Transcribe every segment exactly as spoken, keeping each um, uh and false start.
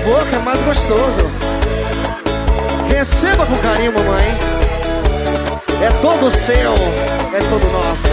boca é mais gostoso. Receba com carinho, mamãe. É todo seu, é todo nosso.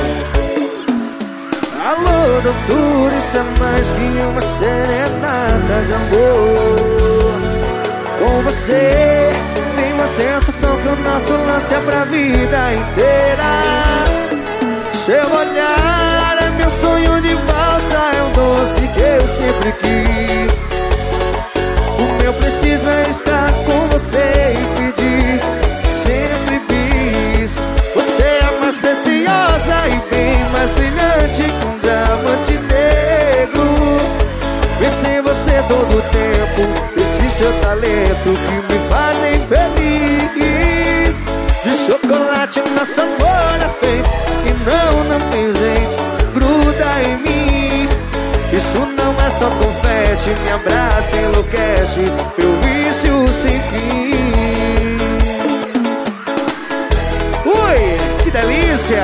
Alô, doçura, isso é mais que uma serenata de amor. Com você tem uma sensação que o nosso lance é pra vida inteira. Seu olhar é meu sonho de valsa, é um doce que eu sempre quis. O meu preciso é estar com você e pedir, sempre bis. Você é a mais preciosa e bem mais brilhante que um diamante negro. Penso em você todo o tempo, esse seu talento que me fazem feliz. De chocolate na cenoura feito, e não, não tem jeito, gruda em mim. Isso não é só confete, me abraça, enlouquece, meu vício sem fim. Ui, que delícia!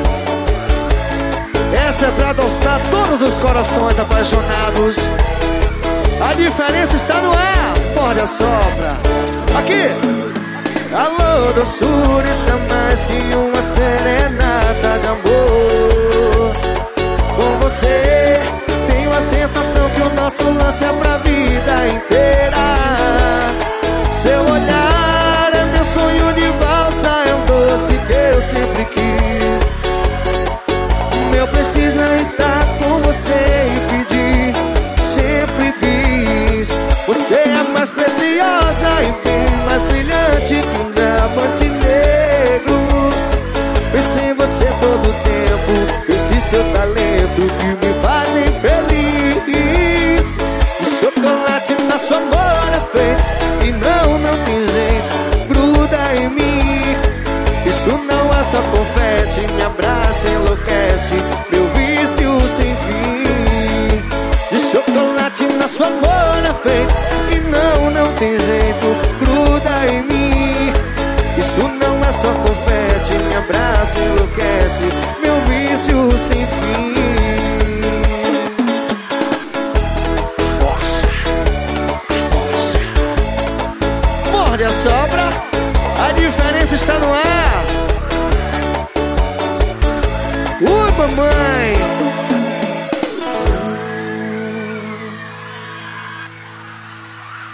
Essa é pra adoçar todos os corações apaixonados. A diferença está no ar, morde a sopra. Aqui! Alô, doçura, isso é mais que uma serenata de amor. Com você tenho a sensação que o nosso lance é pra vida inteira. Seu olhar é meu sonho de valsa, é um doce que eu sempre quis. O meu preciso é estar com você e pedir, sempre bis. Você é a mais preciosa e bem mais brilhante que um diamante negro. Penso em você todo o tempo, esse seu talento que me fazem feliz. O chocolate na sua boca é feito, e não, não tem jeito, gruda em mim. Isso não é só confete, me abraça, enlouquece, meu vício sem fim. De chocolate na sua boca é feito, e não, não tem jeito, gruda em mim. Isso não é só confete, me abraça, enlouquece, meu vício sem fim. Nossa, nossa. Morde a sobra, a diferença está no ar. Ui, mamãe.